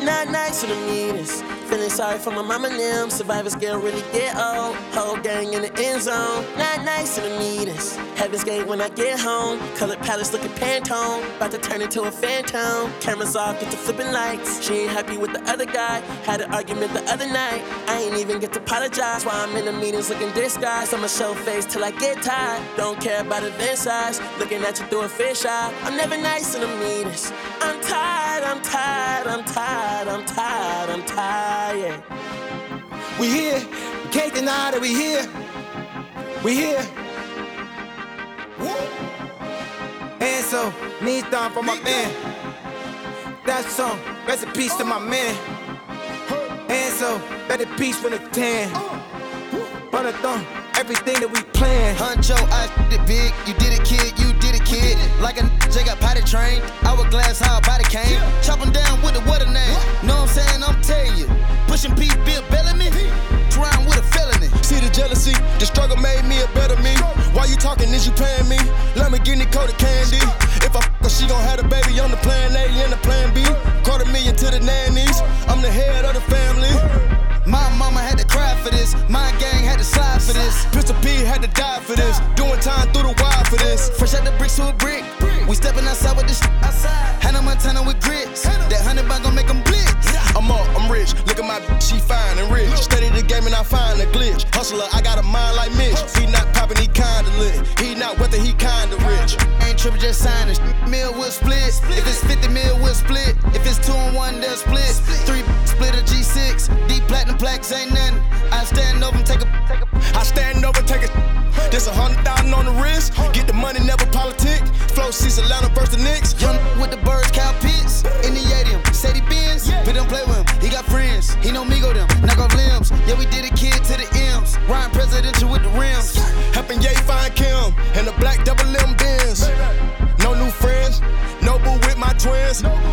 Not nice for the meters. Feeling sorry for my mama and them. Survivors girl really get old. Whole gang in the end zone. Not nice in the meters. Heaven's gate when I get home. Colored palace looking Pantone. About to turn into a phantom. Cameras off, get to flipping lights. She ain't happy with the other guy. Had an argument the other night. I ain't even get to apologize. While I'm in the meetings looking disguised. I'ma show face till I get tired. Don't care about event size. Looking at you through a fish eye. I'm never nice in the meetings. I'm tired, I'm tired, I'm tired, I'm tired, I'm tired. We here, we can't deny that we here. We here. And so, knees down for my man. That song, rest in peace to my man. And so, better peace for the 10. On the thumb, everything that we plan. Huncho, I did it big, you did it kid, you did it kid. Like a J got potty trained, hourglass how a body came. Chop him down with the what a name. Know what I'm saying, I'm telling you. Pushing P, Bill Bellamy, trying with a felony. See the jealousy, the struggle made me a better me. Why you talking, is you paying me? Lamborghini coated candy. If I fuck her, she gon' have the baby on the plan A and the plan B. $250,000 to the nannies, I'm the head of the family. My mama had to cry for this, my gang had to slide for this. Pistol P had to die for this, doing time through the wire for this. Fresh out the bricks to a brick, we stepping outside with this shit. Hannah Montana with grits, that 100 bag gon' make them blitz. I'm up, I'm rich, look at my she fine and rich. Study the game and I find a glitch. Hustler, I got a mind like Mitch. He not poppin', he kinda lit. He not wealthy, he kinda rich. Ain't trippin', just sign it. Meal will split, if it's 50 mil, we'll split. If it's 2 and 1, they'll split. 3 split a G6, D platinum plaques ain't nothing. I stand over and take a. I stand over, take a. This 100,000 on the wrist. Get the money, never politic. Flow seats, Atlanta versus the Knicks. Young with the birds, cow pits. In the Yadium, Sadie Benz. We don't play with him, he got friends. He know me go them, knock off limbs. Yeah, we did it kid to the M's. Ryan presidential with the rims. Helping Ye find Kim. And the black double M Benz. No new friends, no boo with my twins.